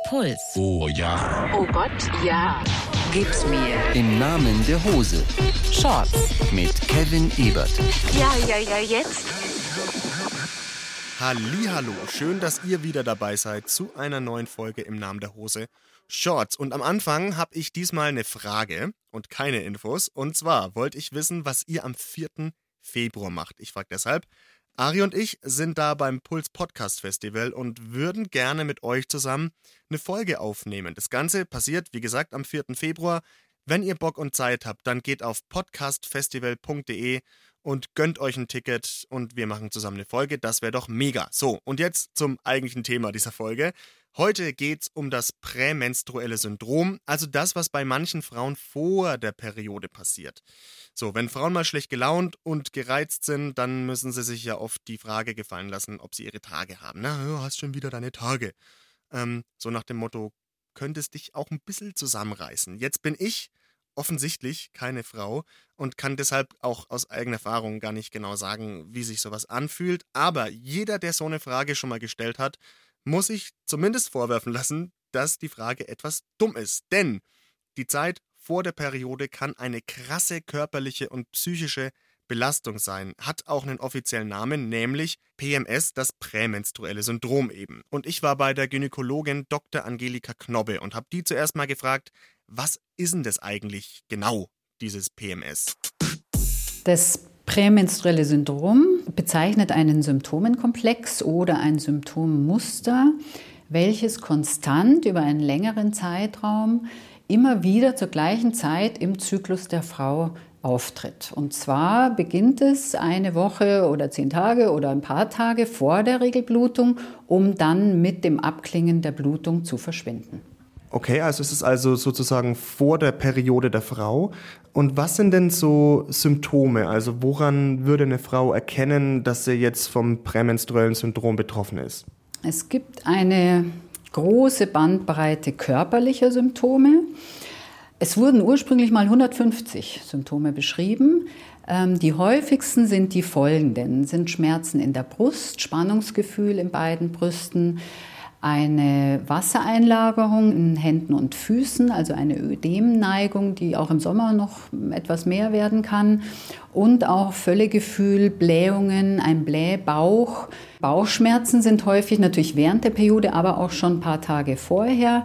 Puls. Oh ja. Oh Gott, ja. Gib's mir. Im Namen der Hose. Shorts. Mit Kevin Ebert. Ja, jetzt. Hallihallo, schön, dass ihr wieder dabei seid zu einer neuen Folge im Namen der Hose. Shorts. Und am Anfang habe ich diesmal eine Frage und keine Infos. Und zwar wollte ich wissen, was ihr am 4. Februar macht. Ich frage deshalb. Ari und ich sind da beim Puls Podcast Festival und würden gerne mit euch zusammen eine Folge aufnehmen. Das Ganze passiert, wie gesagt, am 4. Februar. Wenn ihr Bock und Zeit habt, dann geht auf podcastfestival.de und gönnt euch ein Ticket und wir machen zusammen eine Folge. Das wäre doch mega. So, und jetzt zum eigentlichen Thema dieser Folge. Heute geht's um das prämenstruelle Syndrom, also das, was bei manchen Frauen vor der Periode passiert. So, wenn Frauen mal schlecht gelaunt und gereizt sind, dann müssen sie sich ja oft die Frage gefallen lassen, ob sie ihre Tage haben. Na, du hast schon wieder deine Tage. So nach dem Motto, könntest dich auch ein bisschen zusammenreißen. Jetzt bin ich offensichtlich keine Frau und kann deshalb auch aus eigener Erfahrung gar nicht genau sagen, wie sich sowas anfühlt. Aber jeder, der so eine Frage schon mal gestellt hat, muss sich zumindest vorwerfen lassen, dass die Frage etwas dumm ist. Denn die Zeit vor der Periode kann eine krasse körperliche und psychische Belastung sein. Hat auch einen offiziellen Namen, nämlich PMS, das prämenstruelle Syndrom eben. Und ich war bei der Gynäkologin Dr. Angelika Knobbe und habe die zuerst mal gefragt, was ist denn das eigentlich genau, dieses PMS? Das prämenstruelle Syndrom bezeichnet einen Symptomenkomplex oder ein Symptommuster, welches konstant über einen längeren Zeitraum immer wieder zur gleichen Zeit im Zyklus der Frau auftritt. Und zwar beginnt es eine Woche oder 10 Tage oder ein paar Tage vor der Regelblutung, um dann mit dem Abklingen der Blutung zu verschwinden. Okay, also es ist also sozusagen vor der Periode der Frau. Und was sind denn so Symptome? Also woran würde eine Frau erkennen, dass sie jetzt vom prämenstruellen Syndrom betroffen ist? Es gibt eine große Bandbreite körperlicher Symptome. Es wurden ursprünglich mal 150 Symptome beschrieben. Die häufigsten sind die folgenden: sind Schmerzen in der Brust, Spannungsgefühl in beiden Brüsten, eine Wassereinlagerung in Händen und Füßen, also eine Ödemneigung, die auch im Sommer noch etwas mehr werden kann, und auch Völlegefühl, Blähungen, ein Blähbauch. Bauchschmerzen sind häufig natürlich während der Periode, aber auch schon ein paar Tage vorher.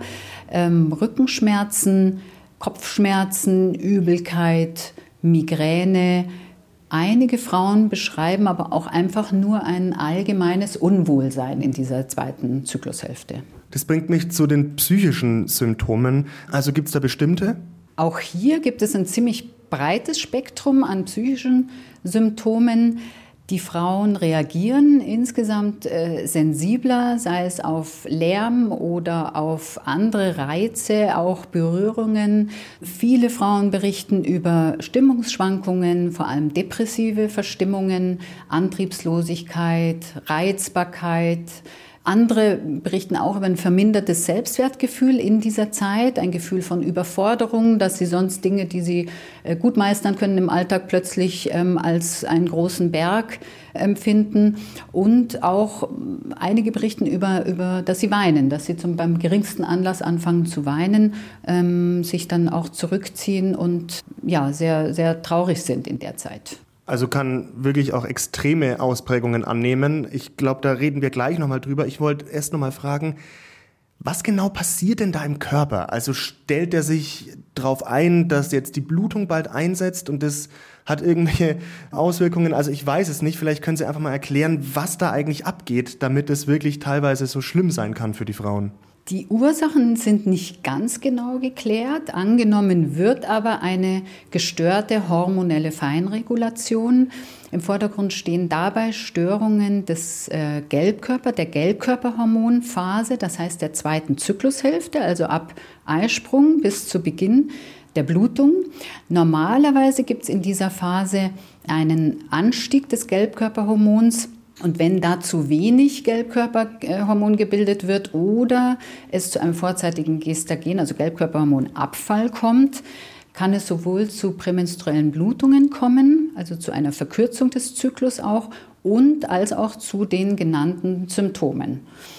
Rückenschmerzen, Kopfschmerzen, Übelkeit, Migräne. Einige Frauen beschreiben aber auch einfach nur ein allgemeines Unwohlsein in dieser zweiten Zyklushälfte. Das bringt mich zu den psychischen Symptomen. Also gibt es da bestimmte? Auch hier gibt es ein ziemlich breites Spektrum an psychischen Symptomen. Die Frauen reagieren insgesamt sensibler, sei es auf Lärm oder auf andere Reize, auch Berührungen. Viele Frauen berichten über Stimmungsschwankungen, vor allem depressive Verstimmungen, Antriebslosigkeit, Reizbarkeit. Andere berichten auch über ein vermindertes Selbstwertgefühl in dieser Zeit, ein Gefühl von Überforderung, dass sie sonst Dinge, die sie gut meistern können im Alltag, plötzlich als einen großen Berg empfinden. Und auch einige berichten über, dass sie weinen, dass sie beim geringsten Anlass anfangen zu weinen, sich dann auch zurückziehen und ja, sehr, sehr traurig sind in der Zeit. Also kann wirklich auch extreme Ausprägungen annehmen. Ich glaube, da reden wir gleich nochmal drüber. Ich wollte erst nochmal fragen, was genau passiert denn da im Körper? Also stellt er sich darauf ein, dass jetzt die Blutung bald einsetzt und das hat irgendwelche Auswirkungen? Also ich weiß es nicht. Vielleicht können Sie einfach mal erklären, was da eigentlich abgeht, damit es wirklich teilweise so schlimm sein kann für die Frauen. Die Ursachen sind nicht ganz genau geklärt. Angenommen wird aber eine gestörte hormonelle Feinregulation. Im Vordergrund stehen dabei Störungen des der Gelbkörperhormonphase, das heißt der zweiten Zyklushälfte, also ab Eisprung bis zu Beginn der Blutung. Normalerweise gibt es in dieser Phase einen Anstieg des Gelbkörperhormons. Und wenn da zu wenig Gelbkörperhormon gebildet wird oder es zu einem vorzeitigen Gestagen, also Gelbkörperhormonabfall kommt, kann es sowohl zu prämenstruellen Blutungen kommen, also zu einer Verkürzung des Zyklus auch, und als auch zu den genannten Symptomen.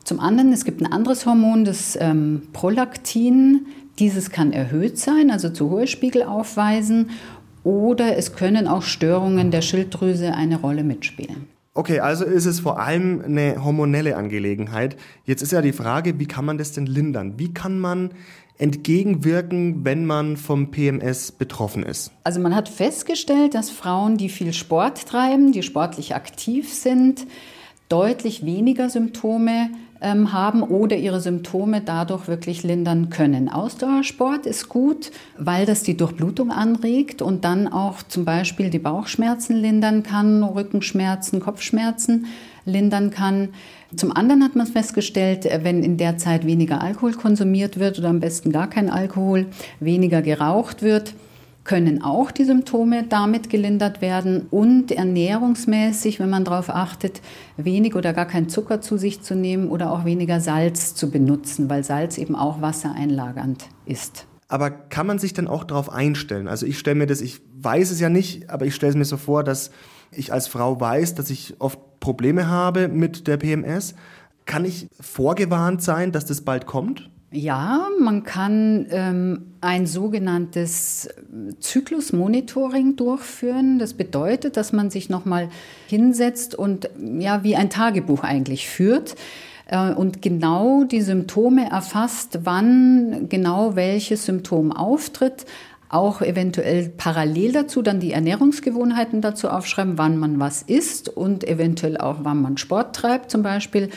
Zum anderen, es gibt ein anderes Hormon, das Prolaktin. Dieses kann erhöht sein, also zu hohe Spiegel aufweisen. Oder es können auch Störungen der Schilddrüse eine Rolle mitspielen. Okay, also ist es vor allem eine hormonelle Angelegenheit. Jetzt ist ja die Frage, wie kann man das denn lindern? Wie kann man entgegenwirken, wenn man vom PMS betroffen ist? Also man hat festgestellt, dass Frauen, die viel Sport treiben, die sportlich aktiv sind, deutlich weniger Symptome haben oder ihre Symptome dadurch wirklich lindern können. Ausdauersport ist gut, weil das die Durchblutung anregt und dann auch zum Beispiel die Bauchschmerzen lindern kann, Rückenschmerzen, Kopfschmerzen lindern kann. Zum anderen hat man festgestellt, wenn in der Zeit weniger Alkohol konsumiert wird oder am besten gar kein Alkohol, weniger geraucht wird, können auch die Symptome damit gelindert werden und ernährungsmäßig, wenn man darauf achtet, wenig oder gar keinen Zucker zu sich zu nehmen oder auch weniger Salz zu benutzen, weil Salz eben auch wassereinlagernd ist. Aber kann man sich dann auch darauf einstellen? Also ich weiß es ja nicht, aber ich stelle es mir so vor, dass ich als Frau weiß, dass ich oft Probleme habe mit der PMS. Kann ich vorgewarnt sein, dass das bald kommt? Ja, man kann ein sogenanntes Zyklusmonitoring durchführen. Das bedeutet, dass man sich nochmal hinsetzt und ja, wie ein Tagebuch eigentlich führt und genau die Symptome erfasst, wann genau welches Symptom auftritt. Auch eventuell parallel dazu dann die Ernährungsgewohnheiten dazu aufschreiben, wann man was isst und eventuell auch, wann man Sport treibt zum Beispiel,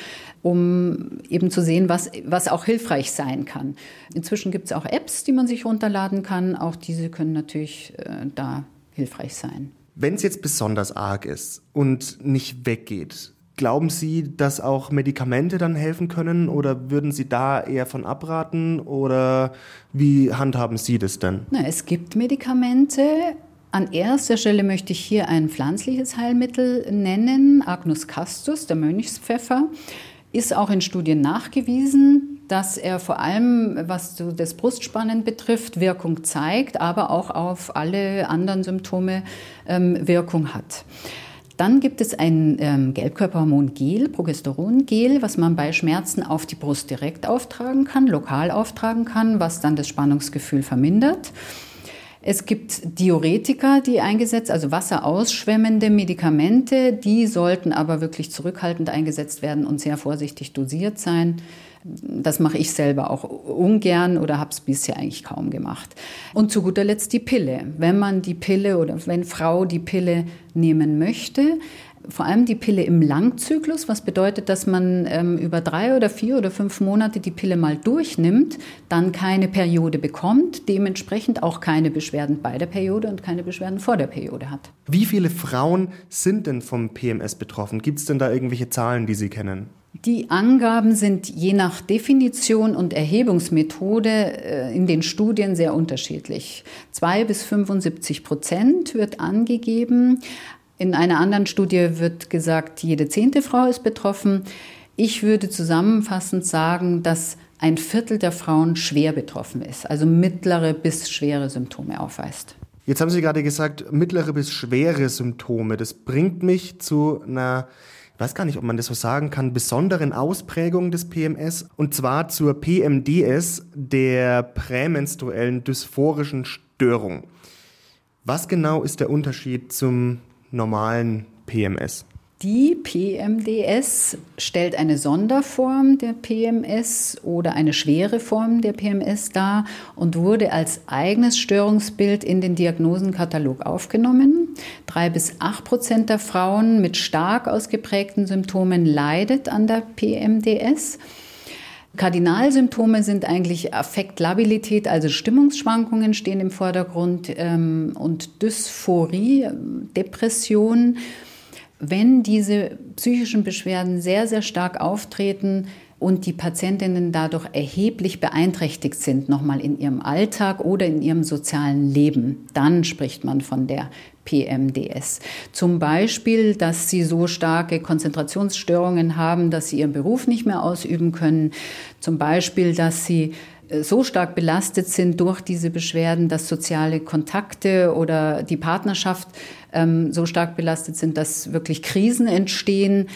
um eben zu sehen, was auch hilfreich sein kann. Inzwischen gibt es auch Apps, die man sich runterladen kann. Auch diese können natürlich da hilfreich sein. Wenn es jetzt besonders arg ist und nicht weggeht, glauben Sie, dass auch Medikamente dann helfen können oder würden Sie da eher von abraten oder wie handhaben Sie das denn? Es gibt Medikamente. An erster Stelle möchte ich hier ein pflanzliches Heilmittel nennen, Agnus castus, der Mönchspfeffer. Ist auch in Studien nachgewiesen, dass er vor allem, was das Brustspannen betrifft, Wirkung zeigt, aber auch auf alle anderen Symptome Wirkung hat. Dann gibt es ein Gelbkörperhormon-Gel, Progesterongel, was man bei Schmerzen auf die Brust direkt auftragen kann, lokal auftragen kann, was dann das Spannungsgefühl vermindert. Es gibt Diuretika, die eingesetzt, also wasserausschwemmende Medikamente, die sollten aber wirklich zurückhaltend eingesetzt werden und sehr vorsichtig dosiert sein. Das mache ich selber auch ungern oder habe es bisher eigentlich kaum gemacht. Und zu guter Letzt die Pille. Wenn man die Pille oder wenn Frau die Pille nehmen möchte, vor allem die Pille im Langzyklus, was bedeutet, dass man über 3 oder 4 oder 5 Monate die Pille mal durchnimmt, dann keine Periode bekommt, dementsprechend auch keine Beschwerden bei der Periode und keine Beschwerden vor der Periode hat. Wie viele Frauen sind denn vom PMS betroffen? Gibt es denn da irgendwelche Zahlen, die Sie kennen? Die Angaben sind je nach Definition und Erhebungsmethode in den Studien sehr unterschiedlich. 2-75% wird angegeben. In einer anderen Studie wird gesagt, jede 10. Frau ist betroffen. Ich würde zusammenfassend sagen, dass 1/4 der Frauen schwer betroffen ist, also mittlere bis schwere Symptome aufweist. Jetzt haben Sie gerade gesagt, mittlere bis schwere Symptome. Das bringt mich zu einer, ich weiß gar nicht, ob man das so sagen kann, besonderen Ausprägung des PMS, und zwar zur PMDS, der prämenstruellen dysphorischen Störung. Was genau ist der Unterschied zum normalen PMS? Die PMDS stellt eine Sonderform der PMS oder eine schwere Form der PMS dar und wurde als eigenes Störungsbild in den Diagnosenkatalog aufgenommen. 3-8% der Frauen mit stark ausgeprägten Symptomen leidet an der PMDS. Kardinalsymptome sind eigentlich Affektlabilität, also Stimmungsschwankungen stehen im Vordergrund und Dysphorie, Depression. Wenn diese psychischen Beschwerden sehr, sehr stark auftreten und die Patientinnen dadurch erheblich beeinträchtigt sind, nochmal in ihrem Alltag oder in ihrem sozialen Leben, dann spricht man von der PMDS. Zum Beispiel, dass sie so starke Konzentrationsstörungen haben, dass sie ihren Beruf nicht mehr ausüben können. Zum Beispiel, dass sie so stark belastet sind durch diese Beschwerden, dass soziale Kontakte oder die Partnerschaft so stark belastet sind, dass wirklich Krisen entstehen.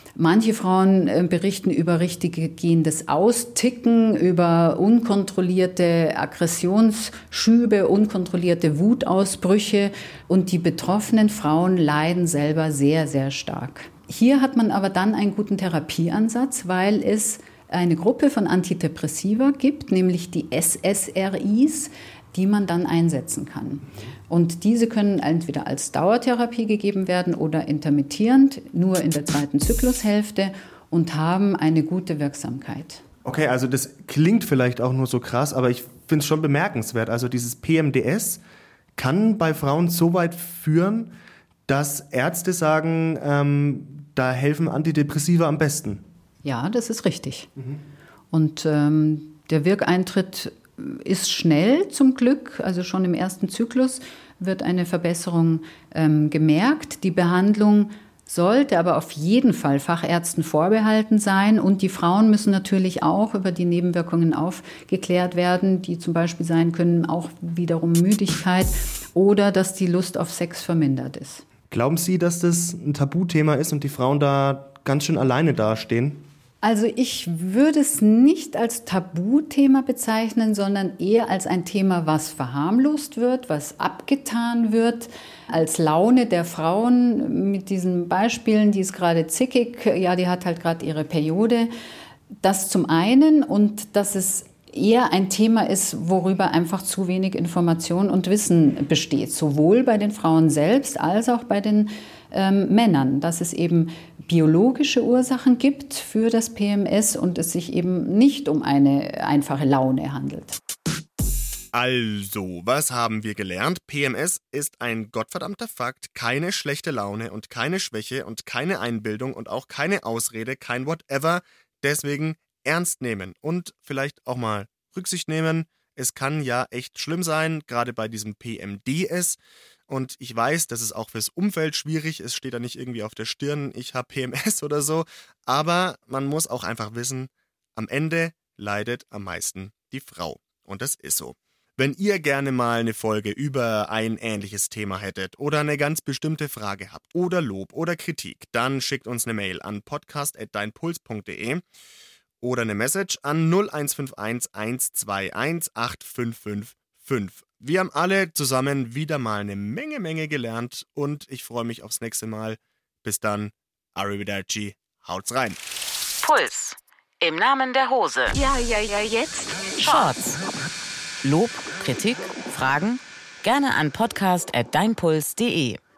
Manche Frauen berichten über richtig gehendes Austicken, über unkontrollierte Aggressionsschübe, unkontrollierte Wutausbrüche. Und die betroffenen Frauen leiden selber sehr, sehr stark. Hier hat man aber dann einen guten Therapieansatz, weil es eine Gruppe von Antidepressiva gibt, nämlich die SSRIs, die man dann einsetzen kann. Und diese können entweder als Dauertherapie gegeben werden oder intermittierend, nur in der 2. Zyklushälfte und haben eine gute Wirksamkeit. Okay, also das klingt vielleicht auch nur so krass, aber ich finde es schon bemerkenswert. Also dieses PMDS kann bei Frauen so weit führen, dass Ärzte sagen, da helfen Antidepressiva am besten. Ja, das ist richtig. Und der Wirkeintritt ist schnell zum Glück, also schon im 1. Zyklus wird eine Verbesserung gemerkt. Die Behandlung sollte aber auf jeden Fall Fachärzten vorbehalten sein und die Frauen müssen natürlich auch über die Nebenwirkungen aufgeklärt werden, die zum Beispiel sein können, auch wiederum Müdigkeit oder dass die Lust auf Sex vermindert ist. Glauben Sie, dass das ein Tabuthema ist und die Frauen da ganz schön alleine dastehen? Also ich würde es nicht als Tabuthema bezeichnen, sondern eher als ein Thema, was verharmlost wird, was abgetan wird, als Laune der Frauen mit diesen Beispielen, die ist gerade zickig, ja, die hat halt gerade ihre Periode. Das zum einen und dass es eher ein Thema ist, worüber einfach zu wenig Information und Wissen besteht, sowohl bei den Frauen selbst als auch bei den Männern, dass es eben biologische Ursachen gibt für das PMS und es sich eben nicht um eine einfache Laune handelt. Also, was haben wir gelernt? PMS ist ein gottverdammter Fakt, keine schlechte Laune und keine Schwäche und keine Einbildung und auch keine Ausrede, kein Whatever. Deswegen ernst nehmen und vielleicht auch mal Rücksicht nehmen. Es kann ja echt schlimm sein, gerade bei diesem PMDS. Und ich weiß, das ist auch fürs Umfeld schwierig. Es steht da nicht irgendwie auf der Stirn, ich habe PMS oder so. Aber man muss auch einfach wissen, am Ende leidet am meisten die Frau. Und das ist so. Wenn ihr gerne mal eine Folge über ein ähnliches Thema hättet oder eine ganz bestimmte Frage habt oder Lob oder Kritik, dann schickt uns eine Mail an podcast@deinpuls.de oder eine Message an 0151 121 8555. Wir haben alle zusammen wieder mal eine Menge gelernt und ich freue mich aufs nächste Mal. Bis dann, Arrivederci, haut's rein. Puls. Im Namen der Hose. Ja, jetzt. Shorts. Lob, Kritik, Fragen? Gerne an podcast@deinpuls.de.